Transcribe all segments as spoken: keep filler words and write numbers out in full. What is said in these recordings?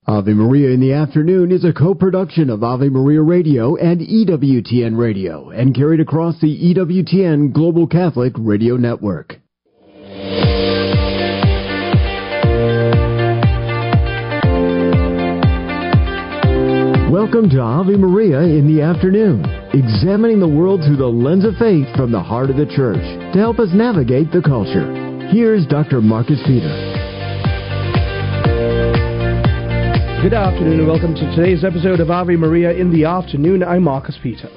Ave Maria in the Afternoon is a co-production of Ave Maria Radio and E W T N Radio and carried across the E W T N Global Catholic Radio Network. Welcome to Ave Maria in the Afternoon, examining the world through the lens of faith from the heart of the Church to help us navigate the culture. Here's Doctor Marcus Peter. Good afternoon and welcome to today's episode of Ave Maria in the Afternoon. I'm Marcus Peter.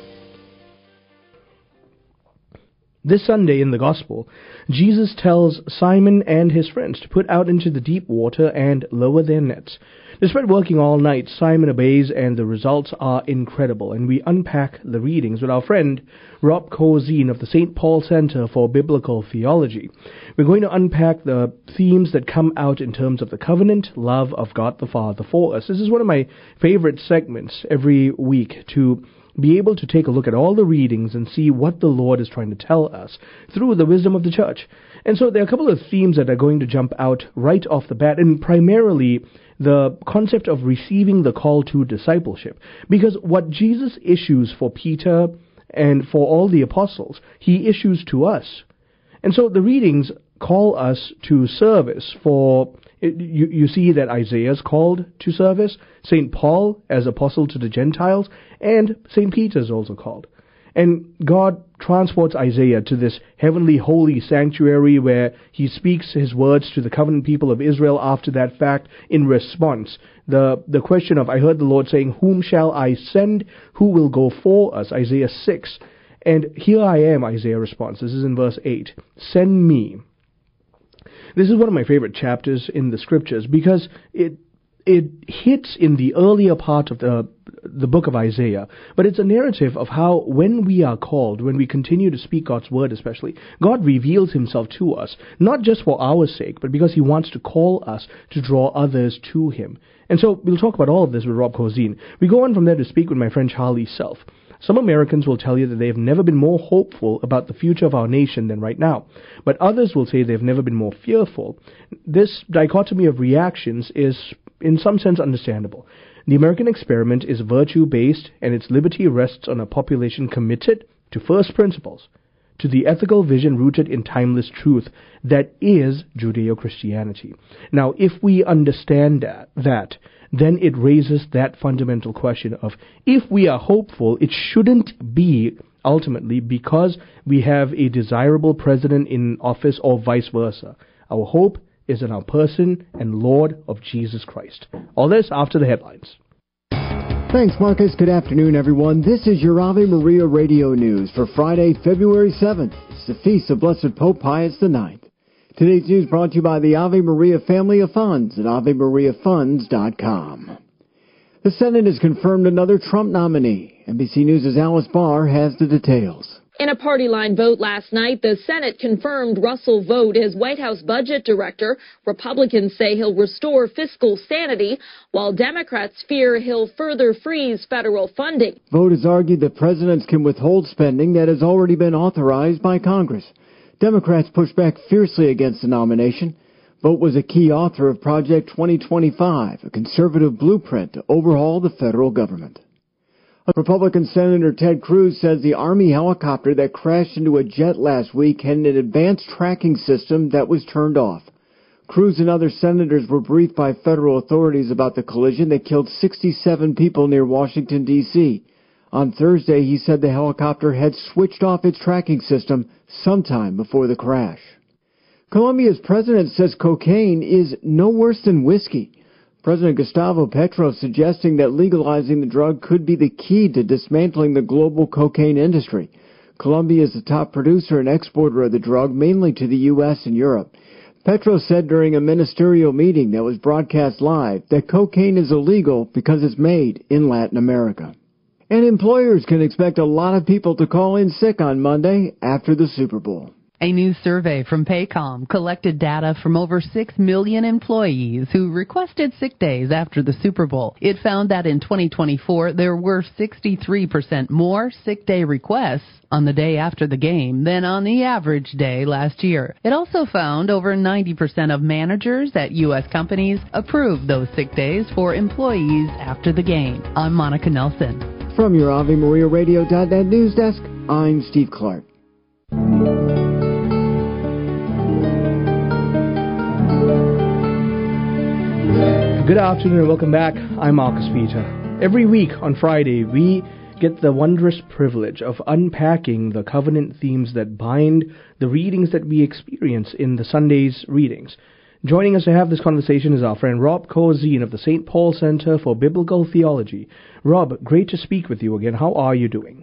This Sunday in the Gospel, Jesus tells Simon and his friends to put out into the deep water and lower their nets. Despite working all night, Simon obeys and the results are incredible, and we unpack the readings with our friend Rob Cozine of the Saint Paul Center for Biblical Theology. We're going to unpack the themes that come out in terms of the covenant love of God the Father for us. This is one of my favorite segments every week, to be able to take a look at all the readings and see what the Lord is trying to tell us through the wisdom of the Church. And so there are a couple of themes that are going to jump out right off the bat, and primarily the concept of receiving the call to discipleship. Because what Jesus issues for Peter and for all the apostles, he issues to us. And so the readings call us to service. For you, you see that Isaiah is called to service, Saint Paul as apostle to the Gentiles, and Saint Peter is also called. And God transports Isaiah to this heavenly holy sanctuary where he speaks his words to the covenant people of Israel after that fact in response. The, the question of, I heard the Lord saying, whom shall I send? Who will go for us? Isaiah six. And here I am, Isaiah responds. This is in verse eight. Send me. This is one of my favorite chapters in the scriptures because it it hits in the earlier part of the the book of Isaiah, but it's a narrative of how when we are called, when we continue to speak God's word especially, God reveals himself to us, not just for our sake, but because he wants to call us to draw others to him. And so we'll talk about all of this with Rob Cozine. We go on from there to speak with my friend Charlie Self. Some Americans will tell you that they have never been more hopeful about the future of our nation than right now, but others will say they've never been more fearful. This dichotomy of reactions is, in some sense, understandable. The American experiment is virtue-based, and its liberty rests on a population committed to first principles, to the ethical vision rooted in timeless truth that is Judeo-Christianity. Now, if we understand that, that, then it raises that fundamental question of, if we are hopeful, it shouldn't be ultimately because we have a desirable president in office or vice versa. Our hope is in our person and Lord of Jesus Christ. All this after the headlines. Thanks, Marcus. Good afternoon, everyone. This is your Ave Maria Radio News for Friday, February seventh. It's the feast of Blessed Pope Pius the ninth. Today's news brought to you by the Ave Maria family of funds at ave maria funds dot com. The Senate has confirmed another Trump nominee. N B C News' Alice Barr has the details. In a party line vote last night, the Senate confirmed Russell Vought as White House budget director. Republicans say he'll restore fiscal sanity, while Democrats fear he'll further freeze federal funding. Vought has argued that presidents can withhold spending that has already been authorized by Congress. Democrats pushed back fiercely against the nomination. Vought was a key author of Project twenty twenty-five, a conservative blueprint to overhaul the federal government. Republican Senator Ted Cruz says the Army helicopter that crashed into a jet last week had an advanced tracking system that was turned off. Cruz and other senators were briefed by federal authorities about the collision that killed sixty-seven people near Washington, D C On Thursday, he said the helicopter had switched off its tracking system sometime before the crash. Colombia's president says cocaine is no worse than whiskey. President Gustavo Petro suggesting that legalizing the drug could be the key to dismantling the global cocaine industry. Colombia is the top producer and exporter of the drug, mainly to the U S and Europe. Petro said during a ministerial meeting that was broadcast live that cocaine is illegal because it's made in Latin America. And employers can expect a lot of people to call in sick on Monday after the Super Bowl. A new survey from Paycom collected data from over six million employees who requested sick days after the Super Bowl. It found that in twenty twenty-four, there were sixty-three percent more sick day requests on the day after the game than on the average day last year. It also found over ninety percent of managers at U S companies approved those sick days for employees after the game. I'm Monica Nelson. From your Ave Maria Radio dot net news desk, I'm Steve Clark. Good afternoon and welcome back. I'm Marcus Peter. Every week on Friday, we get the wondrous privilege of unpacking the covenant themes that bind the readings that we experience in the Sunday's readings. Joining us to have this conversation is our friend Rob Corzine of the Saint Paul Center for Biblical Theology. Rob, great to speak with you again. How are you doing?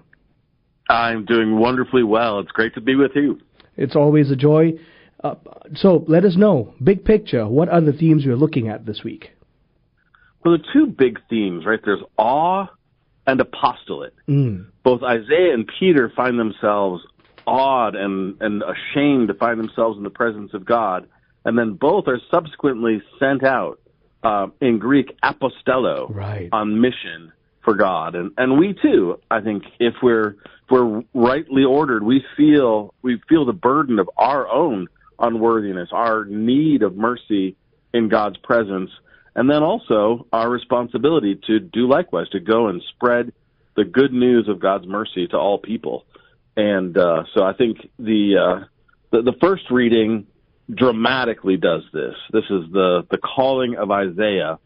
I'm doing wonderfully well. It's great to be with you. It's always a joy. Uh, so let us know, big picture, what are the themes you're looking at this week? Well, the two big themes, right? There's awe and apostolate. Mm. Both Isaiah and Peter find themselves awed and, and ashamed to find themselves in the presence of God. And then both are subsequently sent out, uh, in Greek, apostello, right, on mission for God. And, and we too, I think, if we're, if we're rightly ordered, we feel, we feel the burden of our own unworthiness, our need of mercy in God's presence. And then also our responsibility to do likewise, to go and spread the good news of God's mercy to all people. And uh, so I think the, uh, the the first reading dramatically does this. This is the, the calling of Isaiah.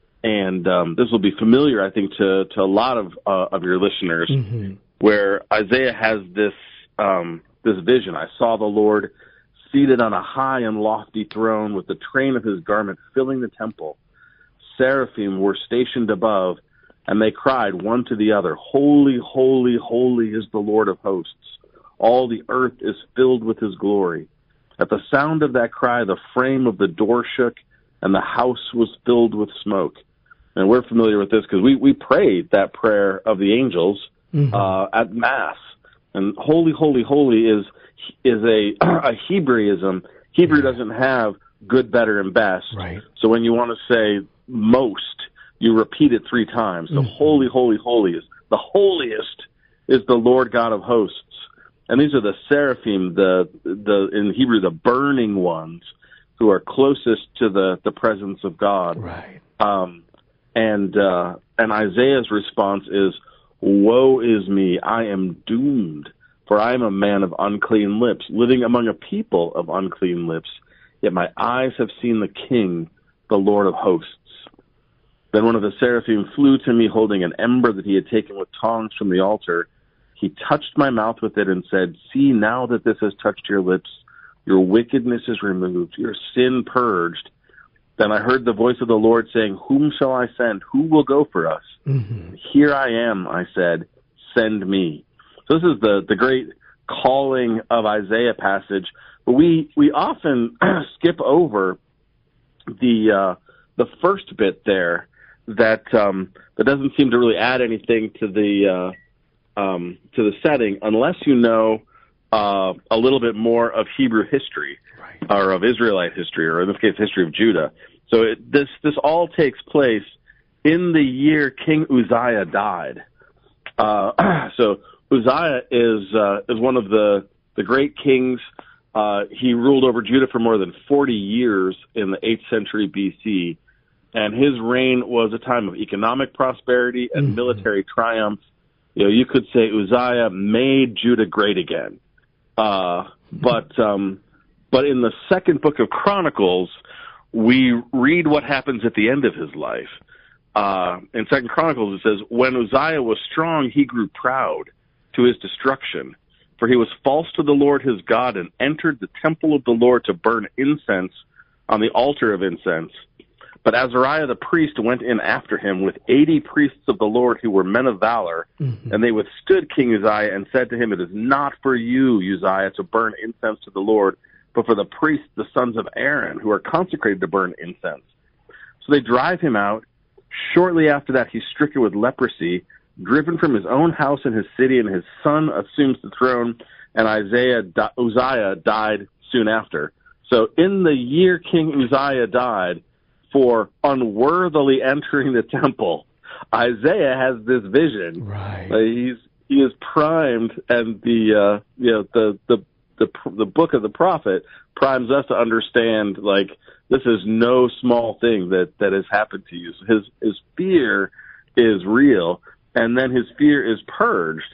And um, this will be familiar, I think, to, to a lot of uh, of your listeners, mm-hmm. where Isaiah has this um, this vision. I saw the Lord seated on a high and lofty throne with the train of his garment filling the temple. Seraphim were stationed above, and they cried one to the other, Holy, holy, holy is the Lord of hosts. All the earth is filled with his glory. At the sound of that cry, the frame of the door shook, and the house was filled with smoke. And we're familiar with this because we, we prayed that prayer of the angels mm-hmm. uh, at Mass. And holy, holy, holy is is a, a Hebraism. Hebrew doesn't have good, better, and best. Right. So when you want to say most, you repeat it three times. So mm-hmm. holy, holy, holy is the holiest is the Lord God of hosts. And these are the seraphim, the the in Hebrew, the burning ones who are closest to the, the presence of God. Right. Um, and uh, and Isaiah's response is, woe is me, I am doomed, for I am a man of unclean lips, living among a people of unclean lips. Yet my eyes have seen the King, the Lord of hosts. Then one of the seraphim flew to me, holding an ember that he had taken with tongs from the altar. He touched my mouth with it and said, see, now that this has touched your lips, your wickedness is removed, your sin purged. Then I heard the voice of the Lord saying, whom shall I send? Who will go for us? Mm-hmm. Here I am, I said, send me. So this is the, the great calling of Isaiah passage. But we, we often skip over the uh, the first bit there that um, that doesn't seem to really add anything to the uh, um, to the setting unless you know uh, a little bit more of Hebrew history, right, or of Israelite history, or in this case, history of Judah. So it, this this all takes place in the year King Uzziah died. Uh, so Uzziah is uh, is one of the the great kings. Uh, he ruled over Judah for more than forty years in the eighth century B C, and his reign was a time of economic prosperity and mm-hmm. military triumph. You know, you could say Uzziah made Judah great again. Uh, but um, but in the second book of Chronicles, we read what happens at the end of his life. Uh, in Second Chronicles, it says, when Uzziah was strong, he grew proud to his destruction. For he was false to the Lord his God and entered the temple of the Lord to burn incense on the altar of incense. But Azariah the priest went in after him with eighty priests of the Lord who were men of valor, mm-hmm. and they withstood King Uzziah and said to him, it is not for you, Uzziah, to burn incense to the Lord, but for the priests, the sons of Aaron, who are consecrated to burn incense. So they drive him out. Shortly after that, he's stricken with leprosy, driven from his own house and his city, and his son assumes the throne. and Isaiah Uzziah died soon after. So in the year King Uzziah died, for unworthily entering the temple, Isaiah has this vision. Right. Uh, he's he is primed, and the uh, you know the the the the book of the prophet primes us to understand, like, this is no small thing that that has happened to you. So his his fear is real, and then his fear is purged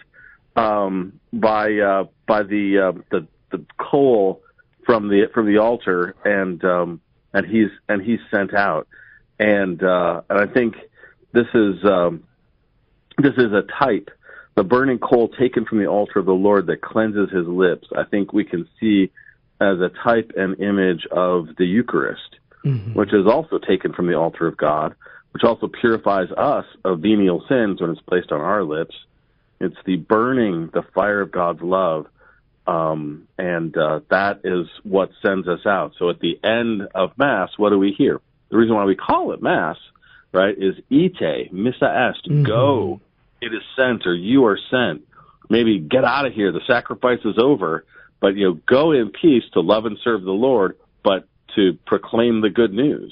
um, by uh, by the uh, the the coal from the from the altar, and um, and he's and he's sent out, and uh, and I think this is um, this is a type, the burning coal taken from the altar of the Lord that cleanses his lips. I think we can see as a type and image of the Eucharist, mm-hmm. which is also taken from the altar of God, which also purifies us of venial sins when it's placed on our lips. It's the burning, the fire of God's love. Um, and uh, that is what sends us out. So at the end of Mass, what do we hear? The reason why we call it Mass, right, is ite, missa est, mm-hmm. go, it is sent, or you are sent. Maybe get out of here, the sacrifice is over, but, you know, go in peace to love and serve the Lord, but to proclaim the good news.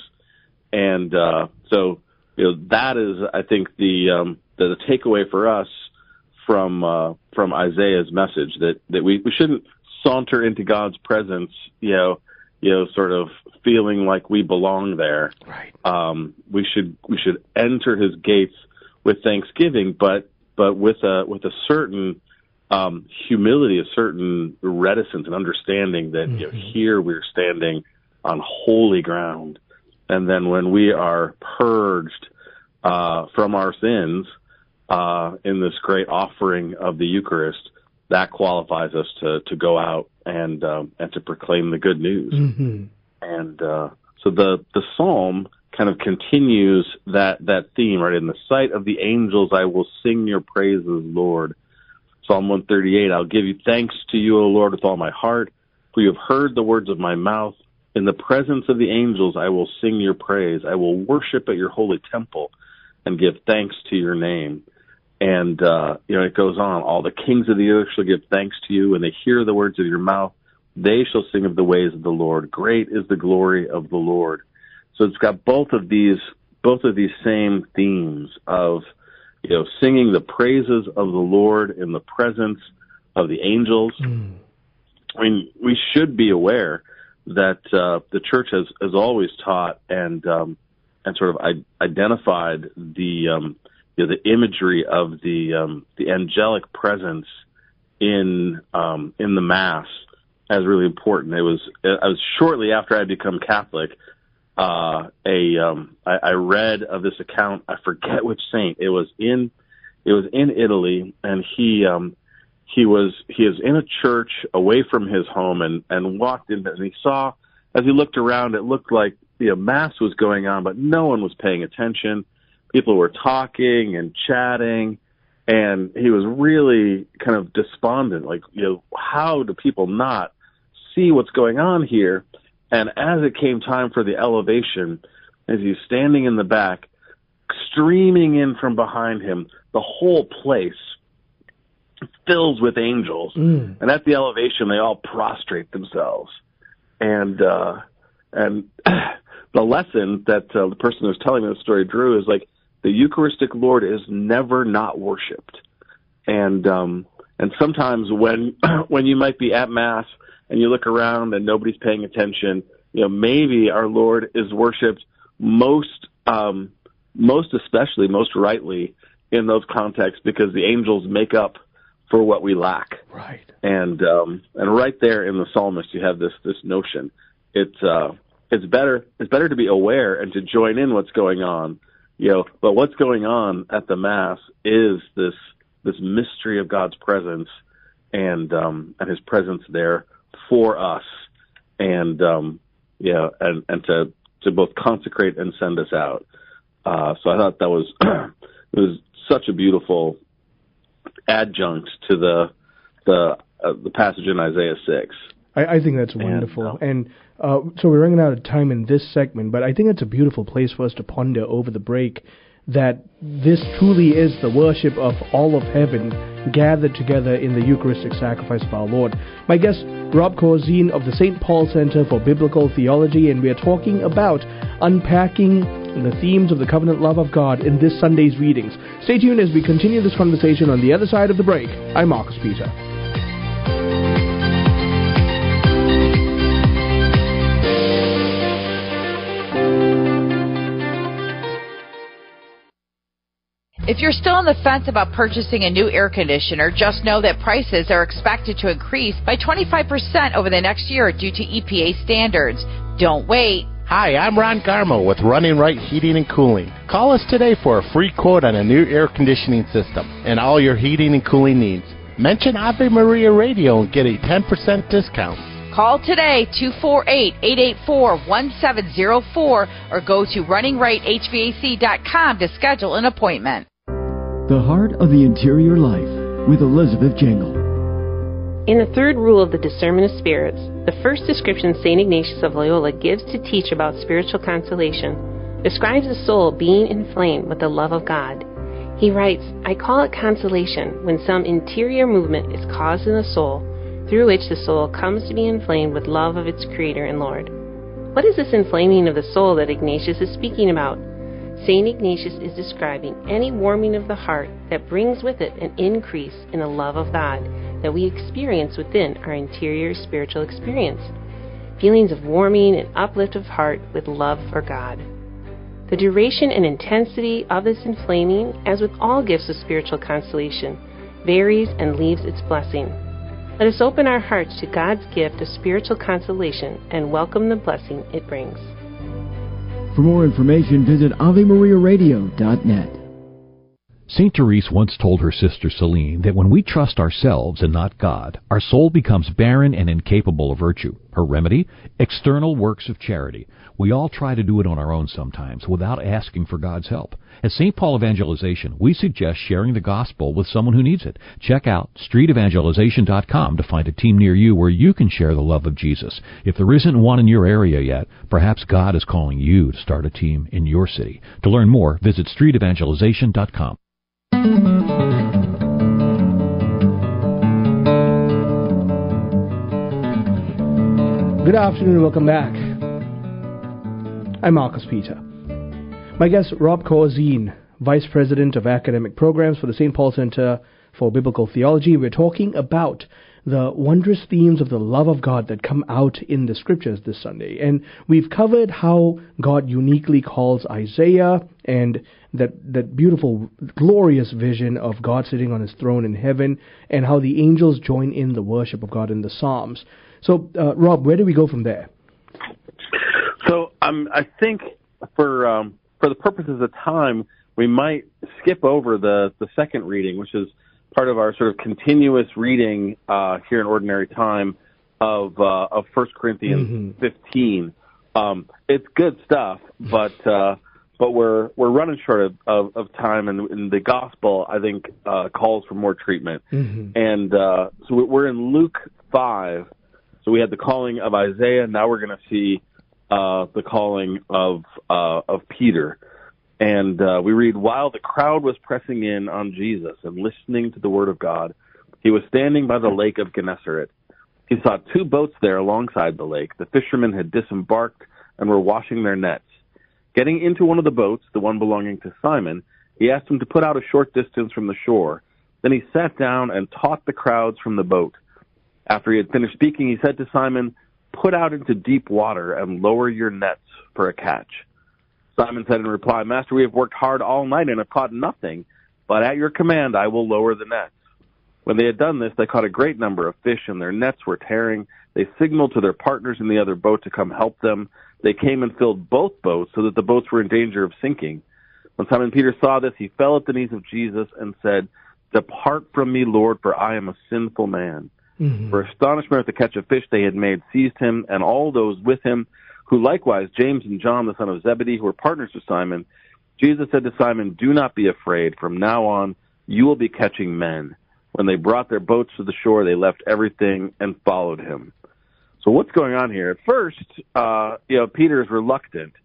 And uh, so, you know, that is, I think, the um, the, the takeaway for us from uh, from Isaiah's message, that, that we, we shouldn't saunter into God's presence, you know, you know, sort of feeling like we belong there. Right. Um, we should we should enter his gates with thanksgiving, but but with a with a certain um, humility, a certain reticence and understanding that mm-hmm. you know, here we're standing on holy ground, and then when we are purged uh, from our sins, Uh, in this great offering of the Eucharist, that qualifies us to, to go out and um, and to proclaim the good news. Mm-hmm. And uh, so the the psalm kind of continues that that theme, right? In the sight of the angels, I will sing your praises, Lord. Psalm one thirty-eight, I'll give you thanks to you, O Lord, with all my heart, for you have heard the words of my mouth. In the presence of the angels, I will sing your praise. I will worship at your holy temple and give thanks to your name. And, uh, you know, it goes on. All the kings of the earth shall give thanks to you, and they hear the words of your mouth. They shall sing of the ways of the Lord. Great is the glory of the Lord. So it's got both of these, both of these same themes of, you know, singing the praises of the Lord in the presence of the angels. Mm. I mean, we should be aware that uh, the church has, has always taught and um, and sort of I- identified the um, you know, the imagery of the um, the angelic presence in um, in the Mass as really important. It was I was shortly after I had become Catholic. Uh, a um, I, I read of this account. I forget which saint. It was in it was in Italy, and he um, he was he was in a church away from his home, and and walked in, and he saw, as he looked around, it looked like, you know, Mass was going on, but no one was paying attention. People were talking and chatting, and he was really kind of despondent, like, you know, how do people not see what's going on here? And as it came time for the elevation, as he's standing in the back, streaming in from behind him, the whole place fills with angels. Mm. And at the elevation, they all prostrate themselves. And uh, and the lesson that uh, the person who was telling me the story drew is, like, the Eucharistic Lord is never not worshipped. And um, and sometimes when when you might be at Mass and you look around and nobody's paying attention, you know, maybe our Lord is worshipped most um, most especially, most rightly in those contexts, because the angels make up for what we lack. Right. And um, and right there in the psalmist, you have this this notion. It's uh, it's better it's better to be aware and to join in what's going on. You know, but what's going on at the Mass is this this mystery of God's presence, and um, and His presence there for us, and um, yeah, and, and to to both consecrate and send us out. Uh, so I thought that was it was such a beautiful adjunct to the the uh, the passage in Isaiah six. I, I think that's wonderful. And, and uh, so we're running out of time in this segment, but I think it's a beautiful place for us to ponder over the break that this truly is the worship of all of heaven gathered together in the Eucharistic sacrifice of our Lord. My guest, Rob Corzine of the Saint Paul Center for Biblical Theology, and we are talking about unpacking the themes of the covenant love of God in this Sunday's readings. Stay tuned as we continue this conversation on the other side of the break. I'm Marcus Peter. If you're still on the fence about purchasing a new air conditioner, just know that prices are expected to increase by twenty-five percent over the next year due to E P A standards. Don't wait. Hi, I'm Ron Garmo with Running Right Heating and Cooling. Call us today for a free quote on a new air conditioning system and all your heating and cooling needs. Mention Ave Maria Radio and get a ten percent discount. Call today, two four eight, eight eight four, one seven zero four, or go to running right H V A C dot com to schedule an appointment. The Heart of the Interior Life with Elizabeth Jingle. In the third rule of the discernment of spirits, the first description Saint Ignatius of Loyola gives to teach about spiritual consolation describes the soul being inflamed with the love of God. He writes, "I call it consolation when some interior movement is caused in the soul through which the soul comes to be inflamed with love of its Creator and Lord." What is this inflaming of the soul that Ignatius is speaking about? Saint Ignatius is describing any warming of the heart that brings with it an increase in the love of God that we experience within our interior spiritual experience. Feelings of warming and uplift of heart with love for God. The duration and intensity of this inflaming, as with all gifts of spiritual consolation, varies and leaves its blessing. Let us open our hearts to God's gift of spiritual consolation and welcome the blessing it brings. For more information, visit Ave Maria Radio dot net. Saint Therese once told her sister Celine that when we trust ourselves and not God, our soul becomes barren and incapable of virtue. Her remedy? External works of charity. We all try to do it on our own sometimes without asking for God's help. At Saint Paul Evangelization, we suggest sharing the gospel with someone who needs it. Check out street evangelization dot com to find a team near you where you can share the love of Jesus. If there isn't one in your area yet, perhaps God is calling you to start a team in your city. To learn more, visit street evangelization dot com. Good afternoon and welcome back. I'm Marcus Peter. My guest, Rob Corzine, Vice President of Academic Programs for the Saint Paul Center for Biblical Theology. We're talking about the wondrous themes of the love of God that come out in the Scriptures this Sunday. And we've covered how God uniquely calls Isaiah and that, that beautiful, glorious vision of God sitting on his throne in heaven, and how the angels join in the worship of God in the Psalms. So, uh, Rob, where do we go from there? So um, I think for um, for the purposes of time, we might skip over the, the second reading, which is part of our sort of continuous reading uh, here in Ordinary Time of uh, of First Corinthians mm-hmm. fifteen. Um, it's good stuff, but uh, but we're we're running short of, of, of time, and, and the Gospel, I think, uh, calls for more treatment. Mm-hmm. And uh, so we're in Luke five. So we had the calling of Isaiah. Now we're going to see uh, the calling of uh, of Peter. And uh, we read, while the crowd was pressing in on Jesus and listening to the word of God, he was standing by the lake of Gennesaret. He saw two boats there alongside the lake. The fishermen had disembarked and were washing their nets. Getting into one of the boats, the one belonging to Simon, he asked him to put out a short distance from the shore. Then he sat down and taught the crowds from the boat. After he had finished speaking, he said to Simon, "Put out into deep water and lower your nets for a catch." Simon said in reply, "Master, we have worked hard all night and have caught nothing, but at your command I will lower the nets." When they had done this, they caught a great number of fish, and their nets were tearing. They signaled to their partners in the other boat to come help them. They came and filled both boats so that the boats were in danger of sinking. When Simon Peter saw this, he fell at the knees of Jesus and said, "Depart from me, Lord, for I am a sinful man." Mm-hmm. For astonishment at the catch of fish they had made seized him, and all those with him, who likewise James and John, the son of Zebedee, who were partners with Simon. Jesus said to Simon, "Do not be afraid. From now on, you will be catching men." When they brought their boats to the shore, they left everything and followed him. So what's going on here? At first, uh, you know, Peter is reluctant,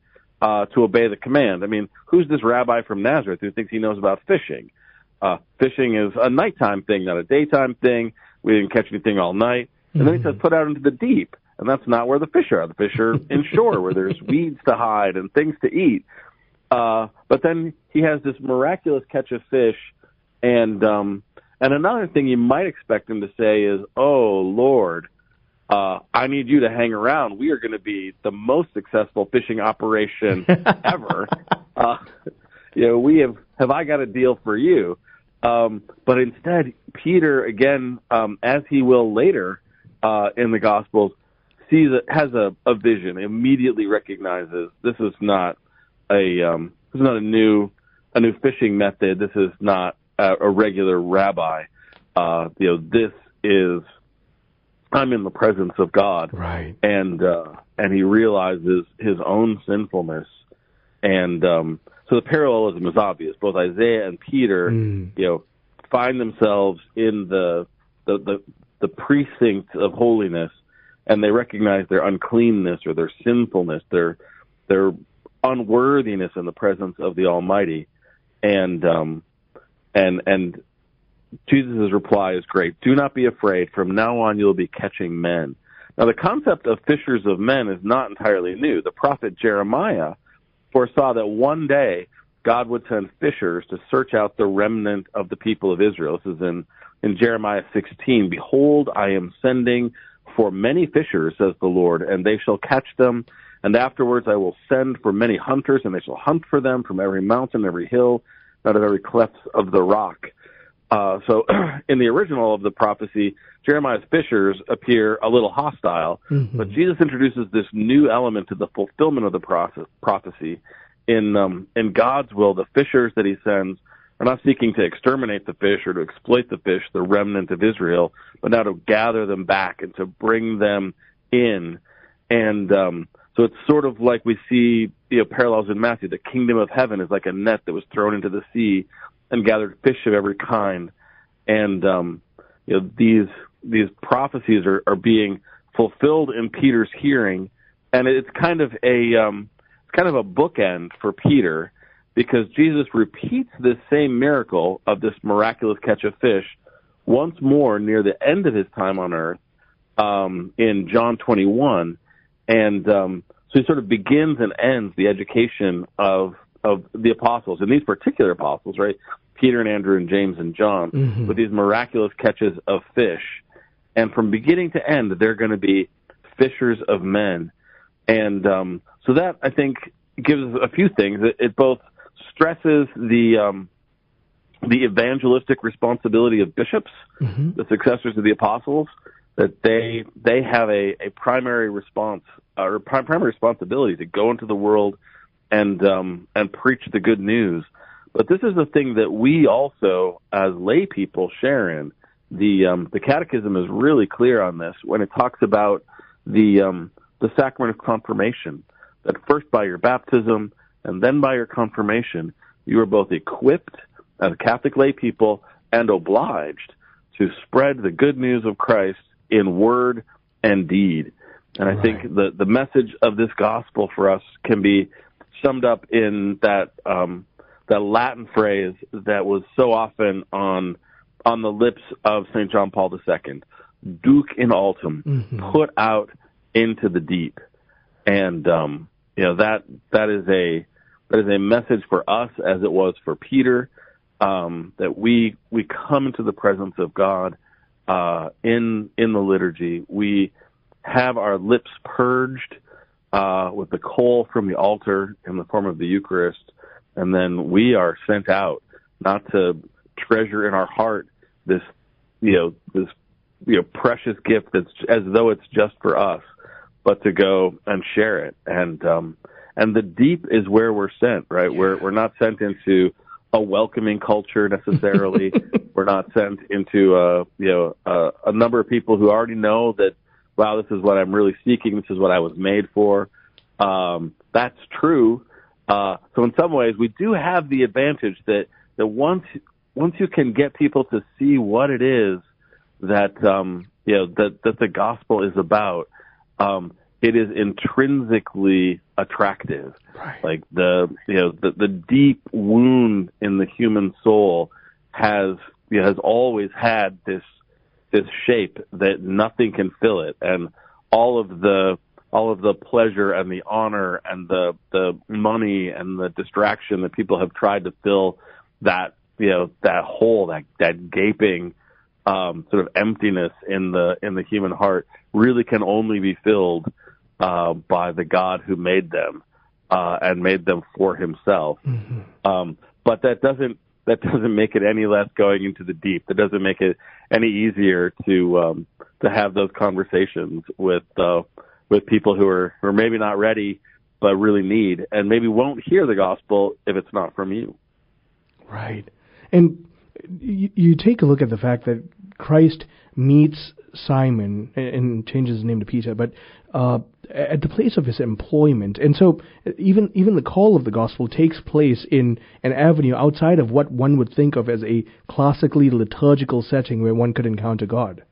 uh, to obey the command. I mean, who's this rabbi from Nazareth who thinks he knows about fishing? Uh, fishing is a nighttime thing, not a daytime thing. We didn't catch anything all night. And then he says, put out into the deep. And that's not where the fish are. The fish are inshore, where there's weeds to hide and things to eat. Uh, but then he has this miraculous catch of fish. And um, and another thing you might expect him to say is, oh, Lord, uh, I need you to hang around. We are going to be the most successful fishing operation ever. Uh, you know, we have, have I got a deal for you? Um, but instead, Peter, again, um, as he will later uh, in the Gospels, sees a, has a, a vision, immediately recognizes this is not a um, this is not a new a new fishing method. This is not a, a regular rabbi. Uh, you know, this is I'm in the presence of God, right? And uh, and he realizes his own sinfulness, and um, so the parallelism is obvious. Both Isaiah and Peter, mm. you know, find themselves in the the, the the precinct of holiness, and they recognize their uncleanness or their sinfulness, their their unworthiness in the presence of the Almighty, and um, and and Jesus' reply is great. Do not be afraid. From now on, you'll be catching men. Now, the concept of fishers of men is not entirely new. The prophet Jeremiah foresaw that one day God would send fishers to search out the remnant of the people of Israel. This is in, in Jeremiah sixteen. Behold, I am sending for many fishers, says the Lord, and they shall catch them. And afterwards I will send for many hunters, and they shall hunt for them from every mountain, every hill, out of every cleft of the rock. Uh, so in the original of the prophecy, Jeremiah's fishers appear a little hostile, mm-hmm. but Jesus introduces this new element to the fulfillment of the process, prophecy. In um, in God's will, the fishers that he sends are not seeking to exterminate the fish or to exploit the fish, the remnant of Israel, but now to gather them back and to bring them in. And um, so it's sort of like we see, you know, parallels in Matthew. The kingdom of heaven is like a net that was thrown into the sea and gathered fish of every kind. And um, you know, these these prophecies are, are being fulfilled in Peter's hearing, and it's kind of a um, it's kind of a bookend for Peter, because Jesus repeats this same miracle of this miraculous catch of fish once more near the end of his time on earth um, in John twenty-one, and um, so he sort of begins and ends the education of of the apostles, and these particular apostles, right? Peter and Andrew and James and John, mm-hmm. with these miraculous catches of fish. And from beginning to end, they're going to be fishers of men. And um, so that, I think, gives a few things. It, it both stresses the um, the evangelistic responsibility of bishops, mm-hmm. the successors of the apostles, that they they have a, a primary response, or primary responsibility to go into the world and um, and preach the good news. But this is the thing that we also, as lay people, share in. The um, the Catechism is really clear on this when it talks about the um, the sacrament of confirmation, that first by your baptism and then by your confirmation, you are both equipped as Catholic lay people and obliged to spread the good news of Christ in word and deed. And I right. think the, the message of this gospel for us can be summed up in that um, that Latin phrase that was so often on on the lips of Saint John Paul the Second, "Duc in altum," mm-hmm. put out into the deep. And um, you know, that that is a that is a message for us, as it was for Peter, um, that we we come into the presence of God uh, in in the liturgy. We have our lips purged uh, with the coal from the altar in the form of the Eucharist, and then we are sent out, not to treasure in our heart this, you know, this, you know, precious gift that's as though it's just for us, but to go and share it. And um, and the deep is where we're sent, right? Yeah. We're we're not sent into a welcoming culture necessarily. We're not sent into uh, you know a, a number of people who already know that, wow, this is what I'm really seeking. This is what I was made for. Um, that's true. Uh, so in some ways, we do have the advantage that that once once you can get people to see what it is that um, you know that that the gospel is about, um, it is intrinsically attractive. Right. Like the you know the, the deep wound in the human soul has you know, has always had this this shape that nothing can fill it, and all of the all of the pleasure and the honor and the the money and the distraction that people have tried to fill that you know that hole, that that gaping um, sort of emptiness in the in the human heart really can only be filled uh, by the God who made them uh, and made them for Himself. Mm-hmm. Um, but that doesn't that doesn't make it any less going into the deep. That doesn't make it any easier to um, to have those conversations with uh, with people who are who are maybe not ready but really need, and maybe won't hear the gospel if it's not from you. Right. And you, you take a look at the fact that Christ meets Simon and, and changes his name to Peter, but uh, at the place of his employment. And so even even the call of the gospel takes place in an avenue outside of what one would think of as a classically liturgical setting where one could encounter God.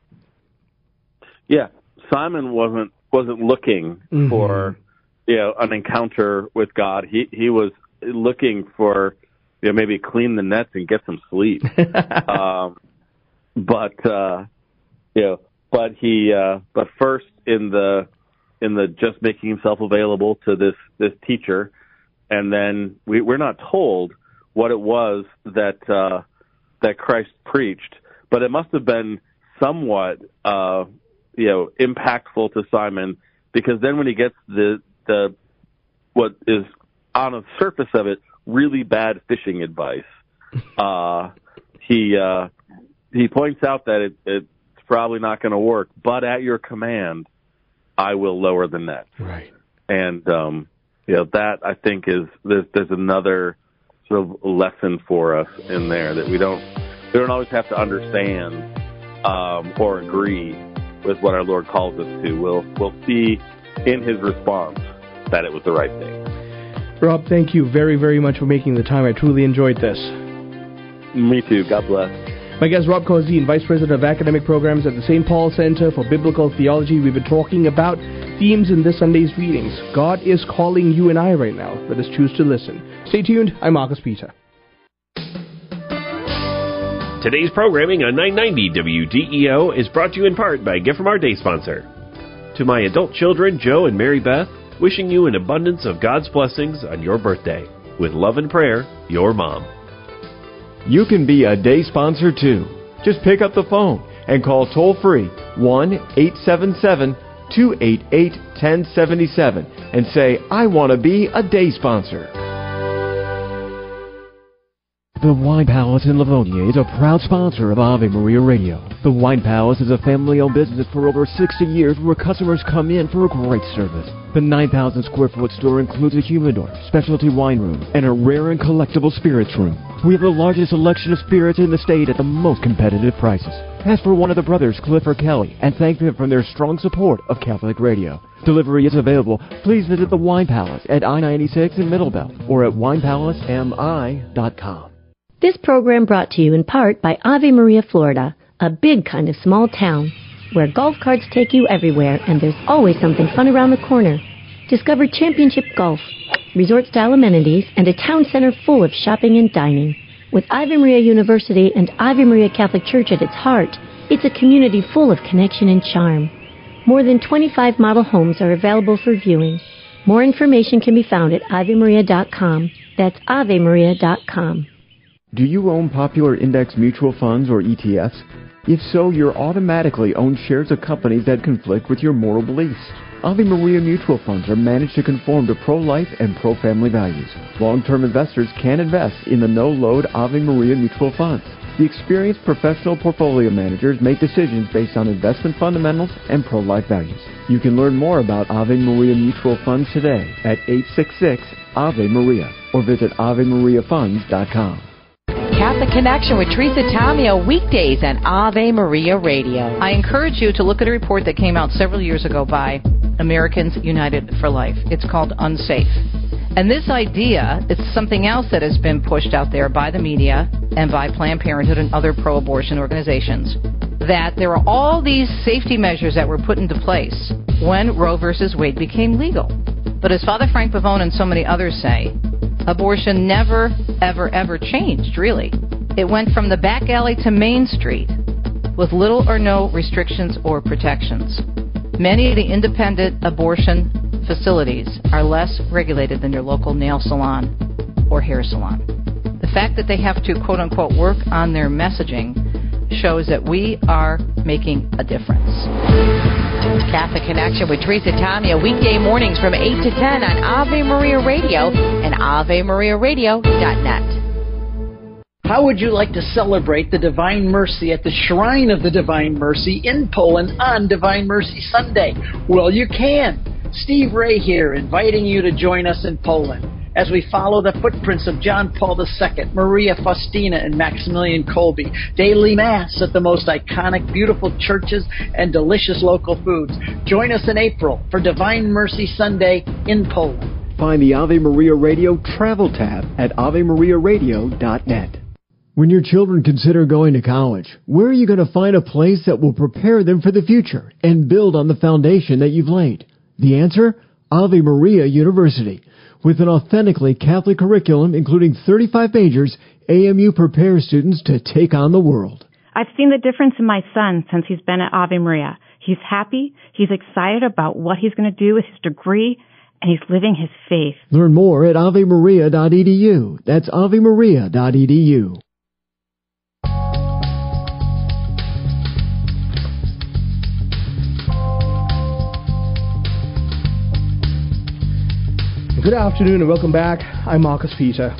Yeah, Simon wasn't wasn't looking mm-hmm. for you know an encounter with God. He he was looking for you know maybe clean the nets and get some sleep. um, but uh, you know, but he uh, but first in the in the just making himself available to this this teacher, and then we, we're not told what it was that uh, that Christ preached, but it must have been somewhat uh, you know impactful to Simon, because then when he gets the the what is on the surface of it really bad fishing advice, uh, he uh, he points out that it, it's probably not going to work, but at your command, I will lower the net. Right. And, um, you know, that I think is, there's, there's another sort of lesson for us in there that we don't, we don't always have to understand, um, or agree with what our Lord calls us to. We'll, we'll see in His response that it was the right thing. Rob, thank you very, very much for making the time. I truly enjoyed this. Me too. God bless. My guest, Rob Corzine, Vice President of Academic Programs at the Saint Paul Center for Biblical Theology. We've been talking about themes in this Sunday's readings. God is calling you and I right now. Let us choose to listen. Stay tuned. I'm Marcus Peter. Today's programming on nine ninety W D E O is brought to you in part by a gift from our day sponsor. To my adult children, Joe and Mary Beth, wishing you an abundance of God's blessings on your birthday. With love and prayer, your mom. You can be a day sponsor too. Just pick up the phone and call toll-free one eight seven seven, two eight eight, one zero seven seven and say, I want to be a day sponsor. The Wine Palace in Livonia is a proud sponsor of Ave Maria Radio. The Wine Palace is a family-owned business for over sixty years where customers come in for a great service. The nine thousand square foot store includes a humidor, specialty wine room, and a rare and collectible spirits room. We have the largest selection of spirits in the state at the most competitive prices. Ask for one of the brothers, Cliff or Kelly, and thank them for their strong support of Catholic Radio. Delivery is available. Please visit the Wine Palace at I ninety-six in Middlebelt or at wine palace m i dot com. This program brought to you in part by Ave Maria, Florida, a big kind of small town where golf carts take you everywhere and there's always something fun around the corner. Discover championship golf, resort-style amenities, and a town center full of shopping and dining. With Ave Maria University and Ave Maria Catholic Church at its heart, it's a community full of connection and charm. More than twenty-five model homes are available for viewing. More information can be found at ave maria dot com. That's ave maria dot com. Do you own popular index mutual funds or E T Fs? If so, you're automatically own shares of companies that conflict with your moral beliefs. Ave Maria mutual funds are managed to conform to pro-life and pro-family values. Long-term investors can invest in the no-load Ave Maria mutual funds. The experienced professional portfolio managers make decisions based on investment fundamentals and pro-life values. You can learn more about Ave Maria mutual funds today at eight six six Ave Maria or visit ave maria funds dot com. Catholic Connection with Teresa Tamio, weekdays on Ave Maria Radio. I encourage you to look at a report that came out several years ago by Americans United for Life. It's called Unsafe. And this idea is something else that has been pushed out there by the media and by Planned Parenthood and other pro-abortion organizations, that there are all these safety measures that were put into place when Roe versus Wade became legal. But as Father Frank Pavone and so many others say, abortion never, ever, ever changed, really. It went from the back alley to Main Street with little or no restrictions or protections. Many of the independent abortion facilities are less regulated than your local nail salon or hair salon. The fact that they have to, quote-unquote, work on their messaging shows that we are making a difference. Catholic Connection with Teresa Tomeo, weekday mornings from eight to ten on Ave Maria Radio and Ave Maria Radio dot net. How would you like to celebrate the Divine Mercy at the Shrine of the Divine Mercy in Poland on Divine Mercy Sunday? Well, you can. Steve Ray here, inviting you to join us in Poland as we follow the footprints of John Paul the Second, Maria Faustina, and Maximilian Kolbe. Daily Mass at the most iconic, beautiful churches and delicious local foods. Join us in April for Divine Mercy Sunday in Poland. Find the Ave Maria Radio travel tab at Ave Maria Radio dot net. When your children consider going to college, where are you going to find a place that will prepare them for the future and build on the foundation that you've laid? The answer? Ave Maria University. With an authentically Catholic curriculum, including thirty-five majors, A M U prepares students to take on the world. I've seen the difference in my son since he's been at Ave Maria. He's happy, he's excited about what he's going to do with his degree, and he's living his faith. Learn more at Ave Maria dot E D U. That's Ave Maria dot E D U. Good afternoon and welcome back. I'm Marcus Peter.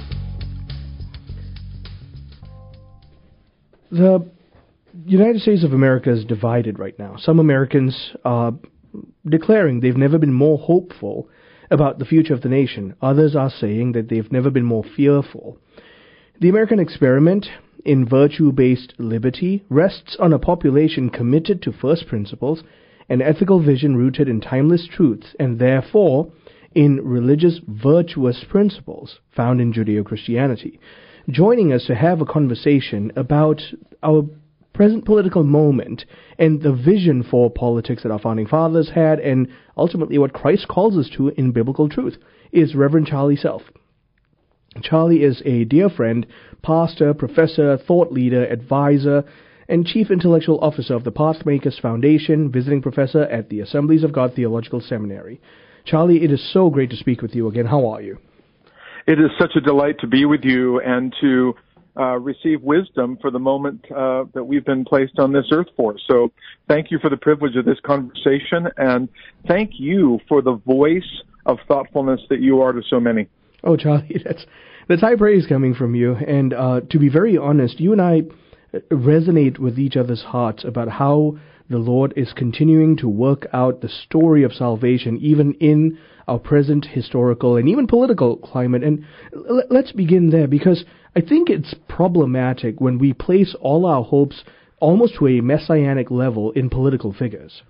The United States of America is divided right now. Some Americans are declaring they've never been more hopeful about the future of the nation. Others are saying that they've never been more fearful. The American experiment in virtue-based liberty rests on a population committed to first principles, an ethical vision rooted in timeless truths, and therefore in religious virtuous principles found in Judeo-Christianity. Joining us to have a conversation about our present political moment and the vision for politics that our founding fathers had and ultimately what Christ calls us to in biblical truth is Reverend Charlie Self. Charlie is a dear friend, pastor, professor, thought leader, advisor, and Chief Intellectual Officer of the Pathmakers Foundation, visiting professor at the Assemblies of God Theological Seminary. Charlie, it is so great to speak with you again. How are you? It is such a delight to be with you and to uh, receive wisdom for the moment uh, that we've been placed on this earth for. So thank you for the privilege of this conversation, and thank you for the voice of thoughtfulness that you are to so many. Oh, Charlie, that's, that's high praise coming from you. And uh, to be very honest, you and I resonate with each other's hearts about how the Lord is continuing to work out the story of salvation, even in our present historical and even political climate. And l- let's begin there, because I think it's problematic when we place all our hopes almost to a messianic level in political figures.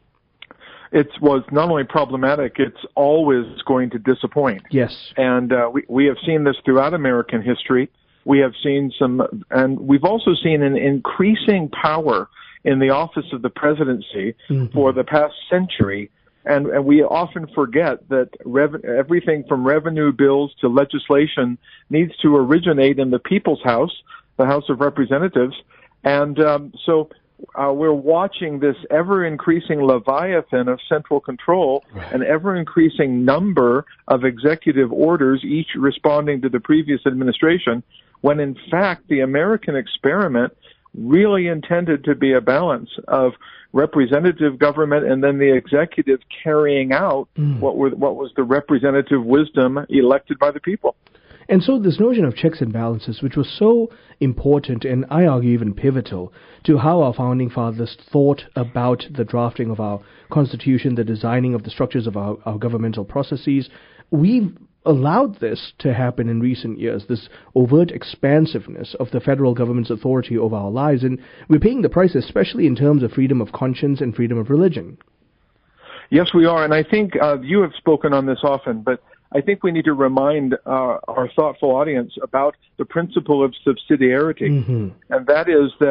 It was not only problematic, it's always going to disappoint. Yes. And uh, we, we have seen this throughout American history. We have seen some, and we've also seen an increasing power in the office of the presidency mm-hmm. for the past century, and, and we often forget that rev- everything from revenue bills to legislation needs to originate in the People's House, the House of Representatives, and um, so uh, we're watching this ever-increasing leviathan of central control, right. an ever-increasing number of executive orders, each responding to the previous administration, when in fact the American experiment really intended to be a balance of representative government and then the executive carrying out mm. what were what was the representative wisdom elected by the people. And so this notion of checks and balances, which was so important and I argue even pivotal to how our founding fathers thought about the drafting of our Constitution, the designing of the structures of our, our governmental processes, we've allowed this to happen in recent years, this overt expansiveness of the federal government's authority over our lives, and we're paying the price, especially in terms of freedom of conscience and freedom of religion. Yes, we are, and I think uh, you have spoken on this often, but I think we need to remind uh, our thoughtful audience about the principle of subsidiarity, mm-hmm. and that is that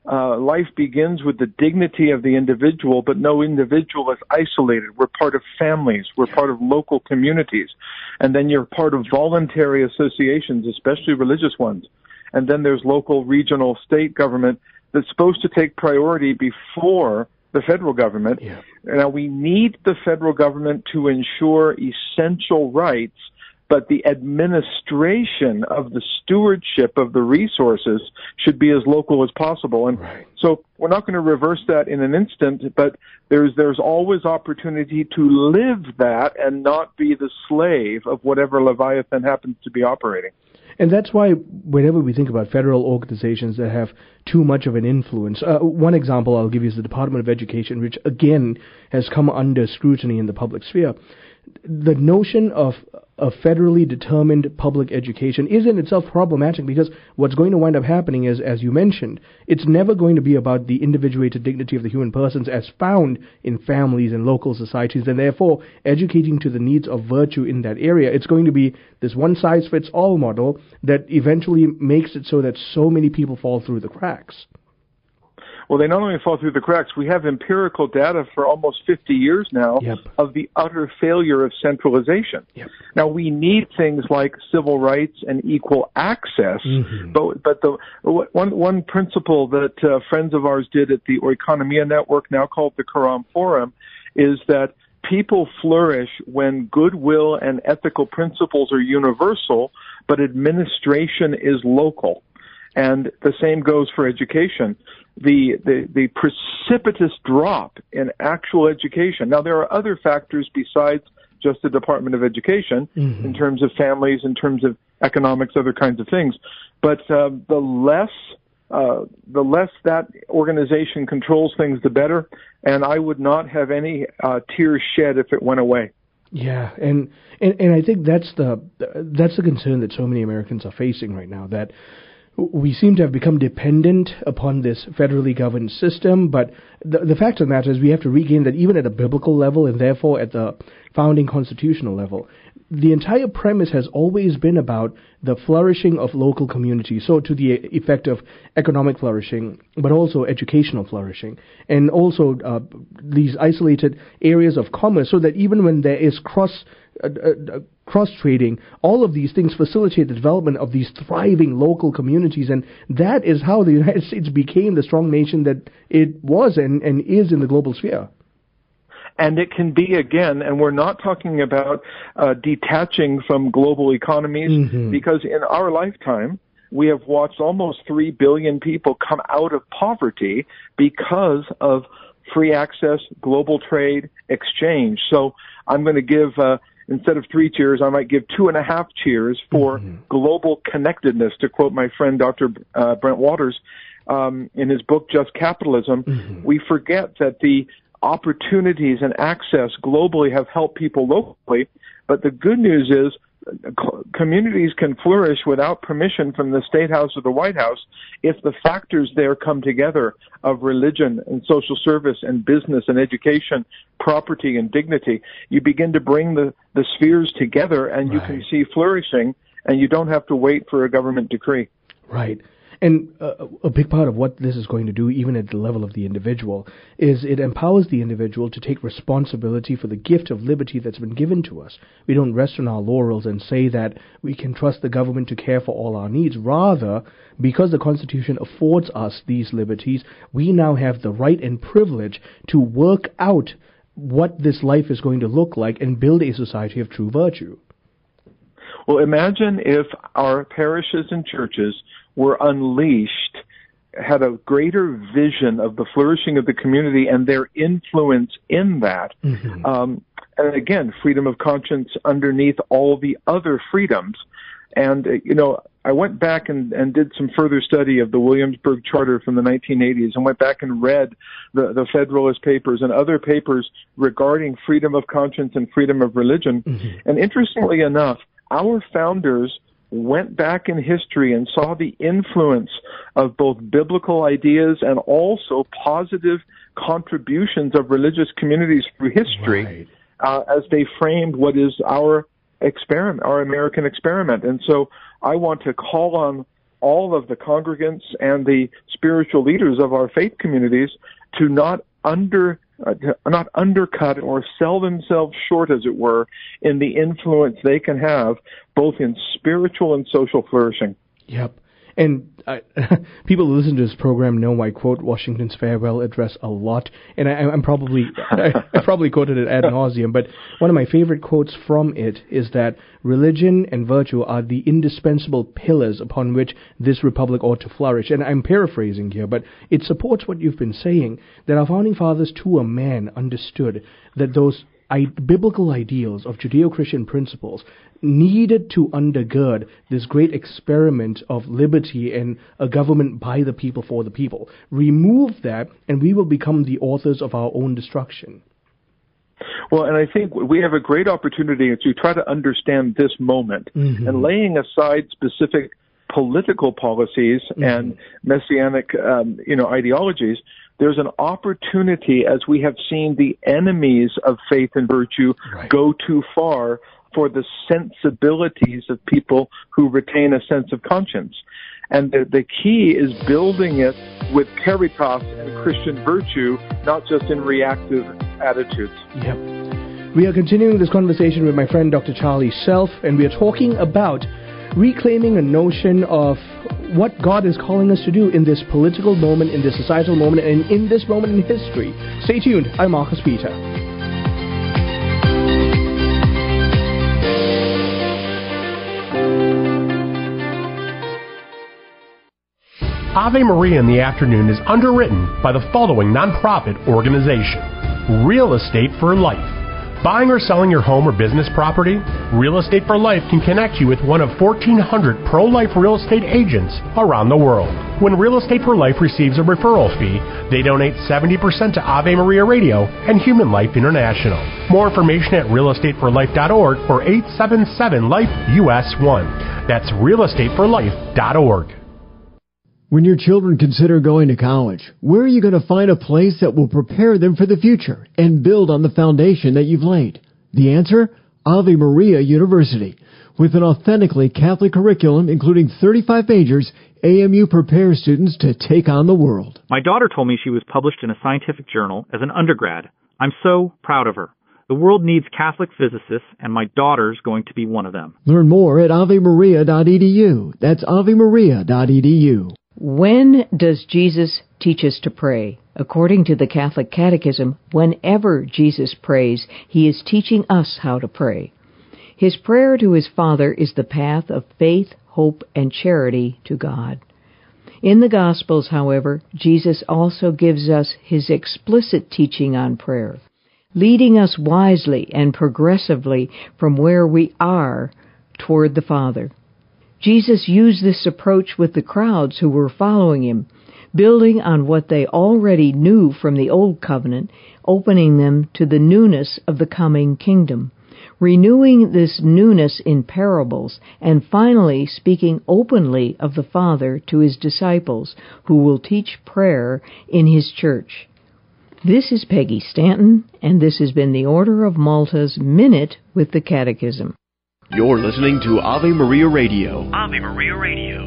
uh, life begins with the dignity of the individual, but no individual is isolated. We're part of families. We're part of local communities. And then you're part of voluntary associations, especially religious ones. And then there's local, regional, state government that's supposed to take priority before the federal government. Yeah. Now, we need the federal government to ensure essential rights, but the administration of the stewardship of the resources should be as local as possible. And right. so we're not going to reverse that in an instant, but there's there's always opportunity to live that and not be the slave of whatever Leviathan happens to be operating. And that's why whenever we think about federal organizations that have too much of an influence, uh, one example I'll give you is the Department of Education, which again has come under scrutiny in the public sphere. The notion of a federally determined public education is in itself problematic, because what's going to wind up happening is, as you mentioned, it's never going to be about the individuated dignity of the human persons as found in families and local societies, and therefore educating to the needs of virtue in that area. It's going to be this one-size-fits-all model that eventually makes it so that so many people fall through the cracks. Well, they not only fall through the cracks, we have empirical data for almost fifty years now yep. of the utter failure of centralization. Yep. Now, we need things like civil rights and equal access, mm-hmm. but but the one one principle that uh, friends of ours did at the Oikonomia Network, now called the Quran Forum, is that people flourish when goodwill and ethical principles are universal, but administration is local. And the same goes for education. The, the, the precipitous drop in actual education. Now, there are other factors besides just the Department of Education mm-hmm. in terms of families, in terms of economics, other kinds of things. But uh, the less uh, the less that organization controls things, the better. And I would not have any uh, tears shed if it went away. Yeah, and, and and I think that's the that's the concern that so many Americans are facing right now, that we seem to have become dependent upon this federally governed system, but the, the fact of the matter is we have to regain that even at a biblical level, and therefore at the founding constitutional level. The entire premise has always been about the flourishing of local communities, so to the effect of economic flourishing, but also educational flourishing, and also uh, these isolated areas of commerce, so that even when there is cross uh, uh, cross-trading, all of these things facilitate the development of these thriving local communities, and that is how the United States became the strong nation that it was and, and is in the global sphere. And it can be again, and we're not talking about uh, detaching from global economies, mm-hmm. because in our lifetime, we have watched almost three billion people come out of poverty because of free access, global trade, exchange. So I'm going to give, uh, instead of three cheers, I might give two and a half cheers for mm-hmm. global connectedness, to quote my friend Doctor Uh, Brent Waters um, in his book, Just Capitalism. Mm-hmm. We forget that the opportunities and access globally have helped people locally, but the good news is communities can flourish without permission from the State House or the White House if the factors there come together of religion and social service and business and education, property and dignity. You begin to bring the, the spheres together, and you right. can see flourishing, and you don't have to wait for a government decree. Right. And uh, a big part of what this is going to do, even at the level of the individual, is it empowers the individual to take responsibility for the gift of liberty that's been given to us. We don't rest on our laurels and say that we can trust the government to care for all our needs. Rather, because the Constitution affords us these liberties, we now have the right and privilege to work out what this life is going to look like and build a society of true virtue. Well, imagine if our parishes and churches were unleashed, had a greater vision of the flourishing of the community and their influence in that. Mm-hmm. Um, and again, freedom of conscience underneath all the other freedoms. And, uh, you know, I went back and, and did some further study of the Williamsburg Charter from the nineteen eighties and went back and read the, the Federalist Papers and other papers regarding freedom of conscience and freedom of religion. Mm-hmm. And interestingly enough, our founders went back in history and saw the influence of both biblical ideas and also positive contributions of religious communities through history right. uh, as they framed what is our experiment, our American experiment. And so I want to call on all of the congregants and the spiritual leaders of our faith communities to not under uh, not undercut or sell themselves short, as it were, in the influence they can have both in spiritual and social flourishing. Yep. And I, people who listen to this program know I quote Washington's farewell address a lot, and I, I'm probably I, I probably quoted it ad nauseum. But one of my favorite quotes from it is that religion and virtue are the indispensable pillars upon which this republic ought to flourish. And I'm paraphrasing here, but it supports what you've been saying, that our founding fathers, to a man, understood that those I, biblical ideals of Judeo-Christian principles needed to undergird this great experiment of liberty and a government by the people for the people. Remove that, and we will become the authors of our own destruction. Well, and I think we have a great opportunity to try to understand this moment, mm-hmm. and laying aside specific political policies mm-hmm. and messianic, um, you know, ideologies. There's an opportunity, as we have seen the enemies of faith and virtue right. go too far, for the sensibilities of people who retain a sense of conscience. And the, the key is building it with caritas and Christian virtue, not just in reactive attitudes. Yep. We are continuing this conversation with my friend Doctor Charlie Self, and we are talking about reclaiming a notion of what God is calling us to do in this political moment, in this societal moment, and in this moment in history. Stay tuned. I'm Marcus Peter. Ave Maria in the Afternoon is underwritten by the following nonprofit organization: Real Estate for Life. Buying or selling your home or business property? Real Estate for Life can connect you with one of fourteen hundred pro-life real estate agents around the world. When Real Estate for Life receives a referral fee, they donate seventy percent to Ave Maria Radio and Human Life International. More information at real estate for life dot org or eight seven seven life U S one. That's real estate for life dot org. When your children consider going to college, where are you going to find a place that will prepare them for the future and build on the foundation that you've laid? The answer? Ave Maria University. With an authentically Catholic curriculum, including thirty-five majors, A M U prepares students to take on the world. My daughter told me she was published in a scientific journal as an undergrad. I'm so proud of her. The world needs Catholic physicists, and my daughter's going to be one of them. Learn more at ave maria dot e d u. That's ave maria dot e d u. When does Jesus teach us to pray? According to the Catholic Catechism, whenever Jesus prays, he is teaching us how to pray. His prayer to his Father is the path of faith, hope, and charity to God. In the Gospels, however, Jesus also gives us his explicit teaching on prayer, leading us wisely and progressively from where we are toward the Father. Jesus used this approach with the crowds who were following him, building on what they already knew from the Old Covenant, opening them to the newness of the coming kingdom, renewing this newness in parables, and finally speaking openly of the Father to his disciples, who will teach prayer in his church. This is Peggy Stanton, and this has been the Order of Malta's Minute with the Catechism. You're listening to Ave Maria Radio. Ave Maria Radio.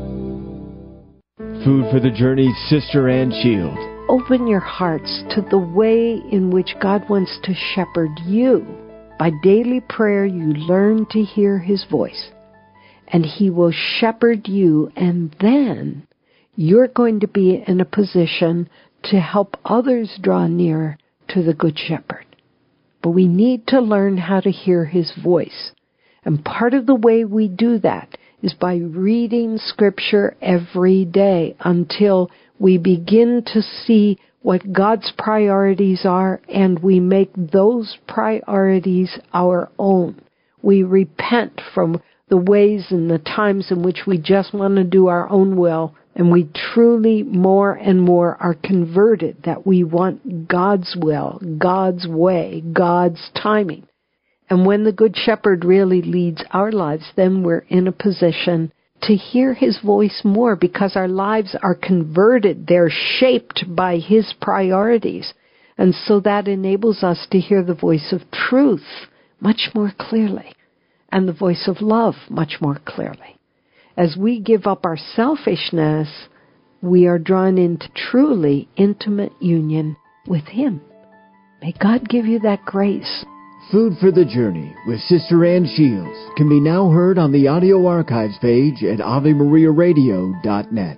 Food for the Journey, Sister Ann Shield. Open your hearts to the way in which God wants to shepherd you. By daily prayer, you learn to hear his voice, and he will shepherd you, and then you're going to be in a position to help others draw near to the Good Shepherd. But we need to learn how to hear his voice. And part of the way we do that is by reading Scripture every day until we begin to see what God's priorities are, and we make those priorities our own. We repent from the ways and the times in which we just want to do our own will, and we truly more and more are converted that we want God's will, God's way, God's timing. And when the Good Shepherd really leads our lives, then we're in a position to hear his voice more because our lives are converted. They're shaped by his priorities. And so that enables us to hear the voice of truth much more clearly and the voice of love much more clearly. As we give up our selfishness, we are drawn into truly intimate union with Him. May God give you that grace. Food for the Journey with Sister Ann Shields can be now heard on the audio archives page at ave maria radio dot net.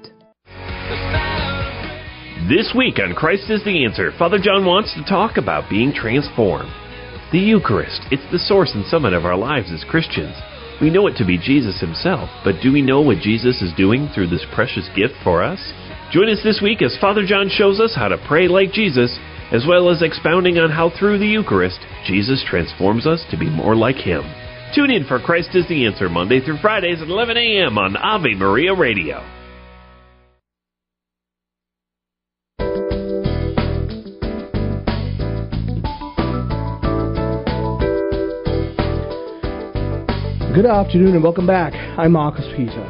This week on Christ is the Answer, Father John wants to talk about being transformed. The Eucharist, it's the source and summit of our lives as Christians. We know it to be Jesus himself, but do we know what Jesus is doing through this precious gift for us? Join us this week as Father John shows us how to pray like Jesus, as well as expounding on how through the Eucharist, Jesus transforms us to be more like Him. Tune in for Christ is the Answer, Monday through Fridays at eleven a.m. on Ave Maria Radio. Good afternoon and welcome back. I'm Marcus Peter.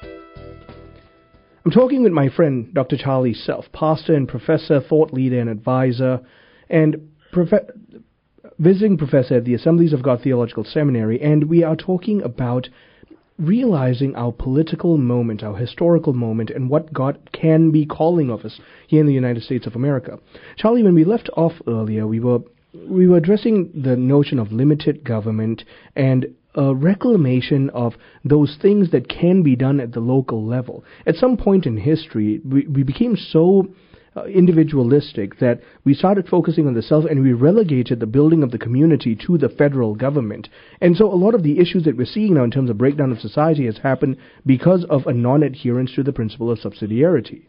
I'm talking with my friend, Doctor Charlie Self, pastor and professor, thought leader and advisor, and prof- visiting professor at the Assemblies of God Theological Seminary, and we are talking about realizing our political moment, our historical moment, and what God can be calling of us here in the United States of America. Charlie, when we left off earlier, we were we were addressing the notion of limited government and a reclamation of those things that can be done at the local level. At some point in history, we, we became so uh, individualistic that we started focusing on the self, and we relegated the building of the community to the federal government. And so a lot of the issues that we're seeing now in terms of breakdown of society has happened because of a non-adherence to the principle of subsidiarity.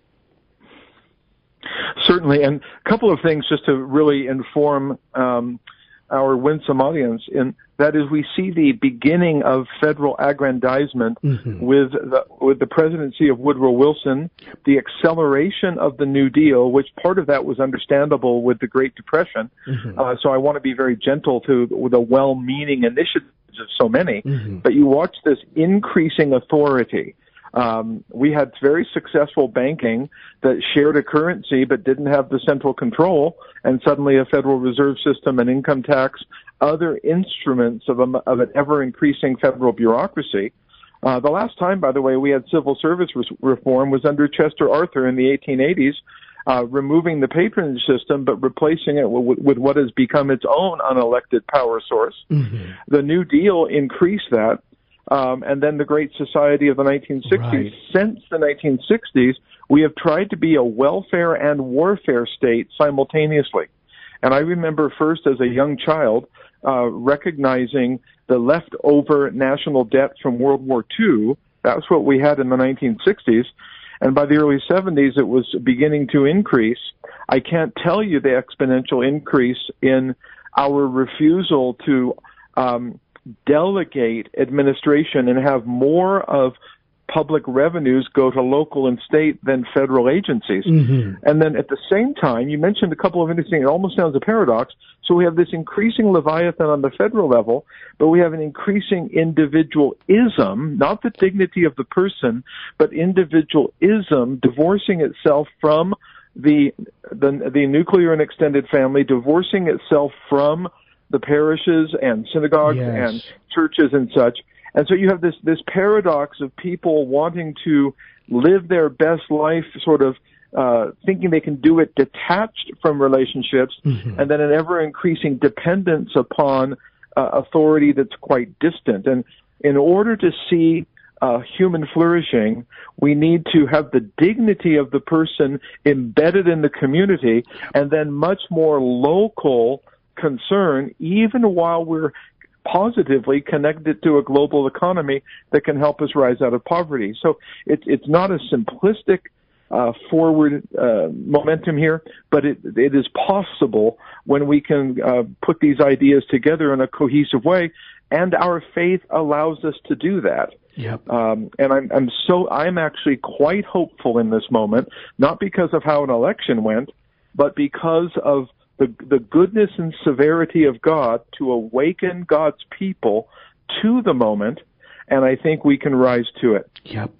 Certainly, and a couple of things just to really inform um, our winsome audience, and that is we see the beginning of federal aggrandizement mm-hmm. with the, with the presidency of Woodrow Wilson, the acceleration of the New Deal, which part of that was understandable with the Great Depression. Mm-hmm. Uh, so I want to be very gentle to the well-meaning initiatives of so many, mm-hmm. but you watch this increasing authority. Um, we had very successful banking that shared a currency but didn't have the central control, and suddenly a Federal Reserve System, an income tax, other instruments of, a, of an ever-increasing federal bureaucracy. Uh, the last time, by the way, we had civil service re- reform was under Chester Arthur in the eighteen eighties, uh, removing the patronage system but replacing it w- with what has become its own unelected power source. Mm-hmm. The New Deal increased that. Um, and then the Great Society of the nineteen sixties. Right. Since the nineteen sixties, we have tried to be a welfare and warfare state simultaneously. And I remember first as a young child uh, recognizing the leftover national debt from World War Two. That's what we had in the nineteen sixties. And by the early seventies, it was beginning to increase. I can't tell you the exponential increase in our refusal to um delegate administration and have more of public revenues go to local and state than federal agencies. Mm-hmm. And then at the same time, you mentioned a couple of interesting, it almost sounds a paradox. So we have this increasing Leviathan on the federal level, but we have an increasing individualism, not the dignity of the person, but individualism divorcing itself from the, the, the nuclear and extended family, divorcing itself from the parishes and synagogues yes. and churches and such. And so you have this, this paradox of people wanting to live their best life sort of uh, thinking they can do it detached from relationships, mm-hmm. and then an ever-increasing dependence upon uh, authority that's quite distant. And in order to see uh, human flourishing, we need to have the dignity of the person embedded in the community, and then much more local concern, even while we're positively connected to a global economy that can help us rise out of poverty. So it's it's not a simplistic uh, forward uh, momentum here, but it it is possible when we can uh, put these ideas together in a cohesive way, and our faith allows us to do that. Yep. Um, and I'm I'm so I'm actually quite hopeful in this moment, not because of how an election went, but because of The, the goodness and severity of God to awaken God's people to the moment, and I think we can rise to it. Yep.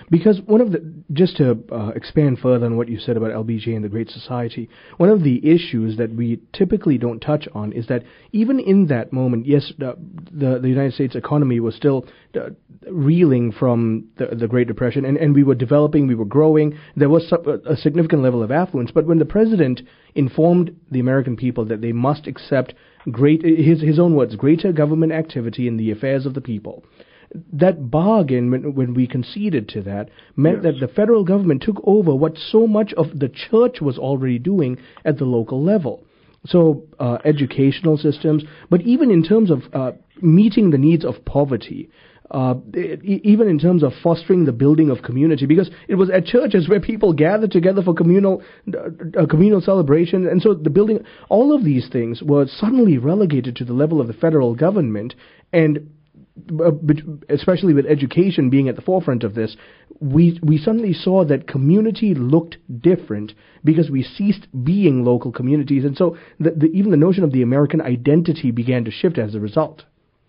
Because one of the, just to uh, expand further on what you said about L B J and the Great Society, one of the issues that we typically don't touch on is that even in that moment, yes, uh, the, the United States economy was still uh, reeling from the, the Great Depression, and, and we were developing, we were growing, there was a significant level of affluence, but when the president informed the American people that they must accept great, his, his own words, greater government activity in the affairs of the people, that bargain, when, when we conceded to that, meant yes. that the federal government took over what so much of the church was already doing at the local level. So uh, educational systems, but even in terms of uh, meeting the needs of poverty, uh, even in terms of fostering the building of community, because it was at churches where people gathered together for communal uh, communal celebration, and so the building, all of these things were suddenly relegated to the level of the federal government, and especially with education being at the forefront of this, we we suddenly saw that community looked different because we ceased being local communities, and so the, the, even the notion of the American identity began to shift as a result.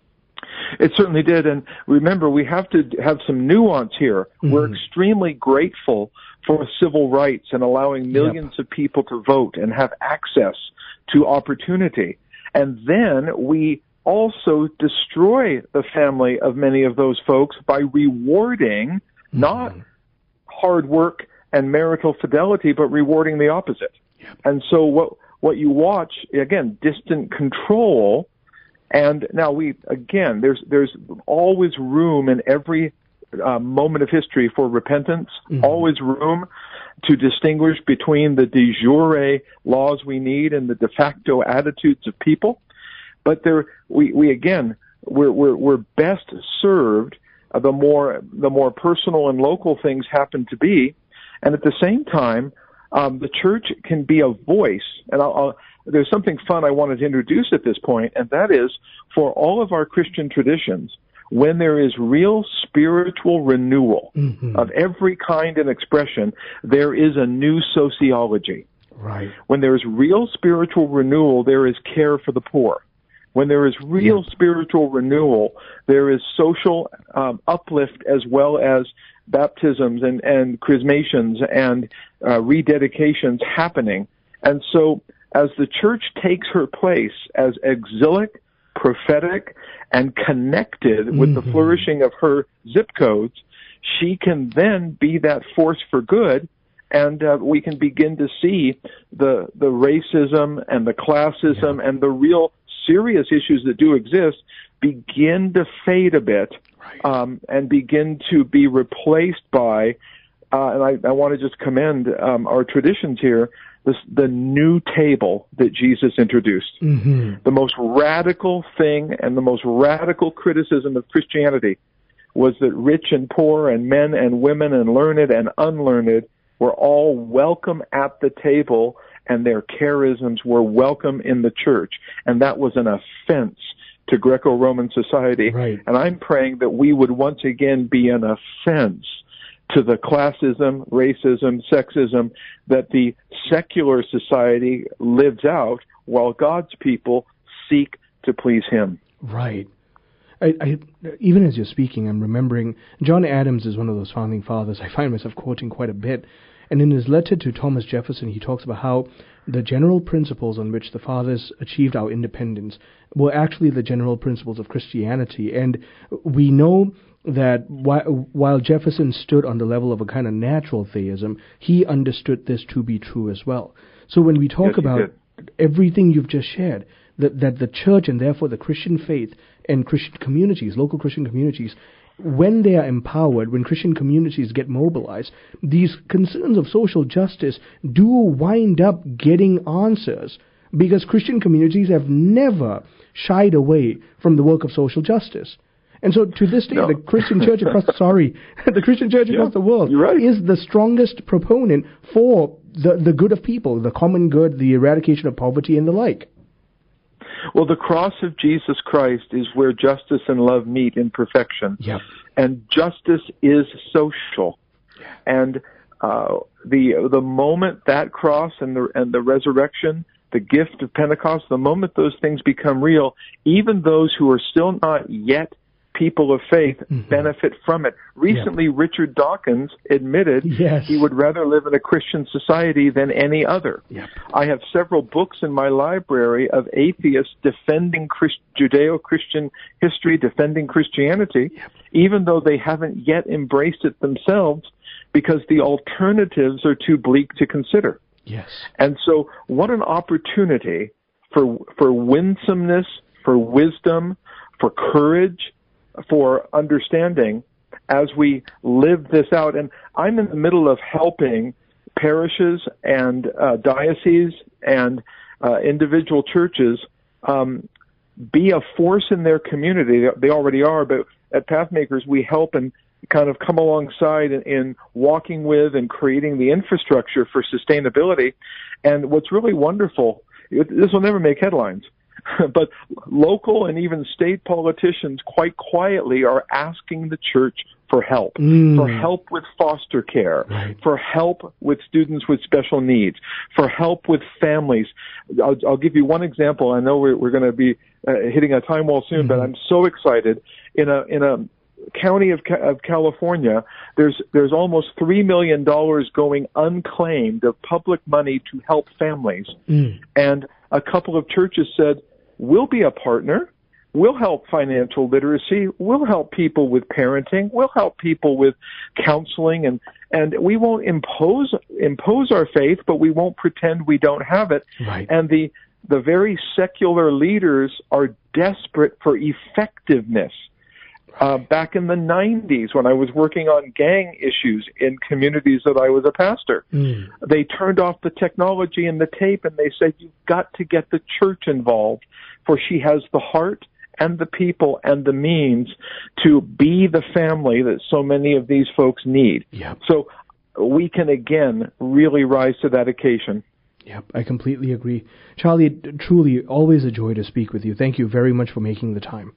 It certainly did, and remember, we have to have some nuance here. Mm-hmm. We're extremely grateful for civil rights and allowing millions yep. of people to vote and have access to opportunity. And then we also destroy the family of many of those folks by rewarding mm-hmm. not hard work and marital fidelity, but rewarding the opposite. Yep. And so what what you watch, again, distant control. And now we, again, there's there's always room in every uh, moment of history for repentance, mm-hmm. always room to distinguish between the de jure laws we need and the de facto attitudes of people. But there, we, we again, we're, we're, we're best served uh, the more the more personal and local things happen to be. And at the same time, um, the church can be a voice. And I'll, I'll there's something fun I wanted to introduce at this point, and that is for all of our Christian traditions, when there is real spiritual renewal mm-hmm. of every kind and expression, there is a new sociology. Right. When there is real spiritual renewal, there is care for the poor. When there is real yeah. spiritual renewal, there is social um, uplift as well as baptisms and, and chrismations and uh, rededications happening. And so as the church takes her place as exilic, prophetic, and connected mm-hmm. with the flourishing of her zip codes, she can then be that force for good, and uh, we can begin to see the the racism and the classism yeah. and the real serious issues that do exist begin to fade a bit right. um, and begin to be replaced by, uh, and I, I want to just commend um, our traditions here, This, the new table that Jesus introduced. Mm-hmm. The most radical thing and the most radical criticism of Christianity was that rich and poor and men and women and learned and unlearned were all welcome at the table, and their charisms were welcome in the church. And that was an offense to Greco-Roman society. Right. And I'm praying that we would once again be an offense to the classism, racism, sexism that the secular society lives out while God's people seek to please Him. Right. I, I, even as you're speaking, I'm remembering John Adams is one of those founding fathers I find myself quoting quite a bit. And in his letter to Thomas Jefferson, he talks about how the general principles on which the fathers achieved our independence were actually the general principles of Christianity. And we know that while Jefferson stood on the level of a kind of natural theism, he understood this to be true as well. So when we talk yes, about everything you've just shared, that, that the church and therefore the Christian faith and Christian communities, local Christian communities, when they are empowered, when Christian communities get mobilized, these concerns of social justice do wind up getting answers, because Christian communities have never shied away from the work of social justice. And so to this day, no. the Christian church across sorry, the Christian church across yeah, the world right. is the strongest proponent for the, the good of people, the common good, the eradication of poverty and the like. Well, the cross of Jesus Christ is where justice and love meet in perfection. Yep. And justice is social. Yeah. And uh, the the moment that cross and the and the resurrection, the gift of Pentecost, the moment those things become real, even those who are still not yet people of faith mm-hmm. benefit from it. Recently, yeah. Richard Dawkins admitted yes. he would rather live in a Christian society than any other. Yep. I have several books in my library of atheists defending Christ- Judeo-Christian history, defending Christianity, yep. even though they haven't yet embraced it themselves, because the alternatives are too bleak to consider. Yes. And so what an opportunity for for winsomeness, for wisdom, for courage, for understanding as we live this out. And I'm in the middle of helping parishes and uh, dioceses and uh, individual churches um, be a force in their community. They already are, but at Pathmakers we help and kind of come alongside in, in walking with and creating the infrastructure for sustainability. And what's really wonderful, it, this will never make headlines, but local and even state politicians quite quietly are asking the church for help, mm. for help with foster care, right. for help with students with special needs, for help with families. I'll, I'll give you one example. I know we're, we're going to be uh, hitting a time wall soon, mm-hmm. but I'm so excited. In a in a county of, of California, there's there's almost three million dollars going unclaimed of public money to help families. Mm. And a couple of churches said, we'll be a partner. We'll help financial literacy. We'll help people with parenting. We'll help people with counseling. And, and we won't impose impose our faith, but we won't pretend we don't have it. Right. And the the very secular leaders are desperate for effectiveness. Uh, back in the nineties, when I was working on gang issues in communities that I was a pastor, mm. they turned off the technology and the tape, and they said, you've got to get the church involved, for she has the heart and the people and the means to be the family that so many of these folks need. Yep. So we can, again, really rise to that occasion. Yep, I completely agree. Charlie, truly, always a joy to speak with you. Thank you very much for making the time.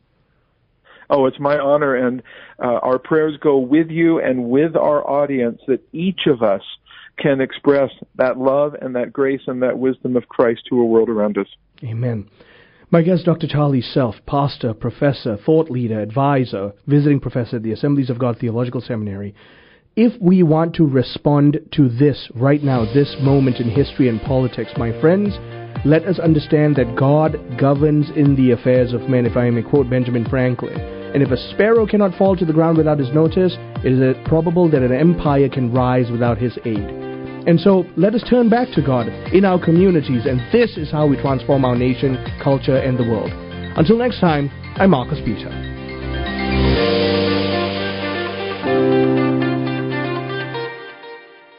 Oh, it's my honor, and uh, our prayers go with you and with our audience that each of us can express that love and that grace and that wisdom of Christ to a world around us. Amen. My guest, Doctor Charlie Self, pastor, professor, thought leader, advisor, visiting professor at the Assemblies of God Theological Seminary. If we want to respond to this right now, this moment in history and politics, my friends, let us understand that God governs in the affairs of men, if I may quote Benjamin Franklin. And if a sparrow cannot fall to the ground without his notice, it is probable that an empire can rise without his aid. And so let us turn back to God in our communities, and this is how we transform our nation, culture, and the world. Until next time, I'm Marcus Peter.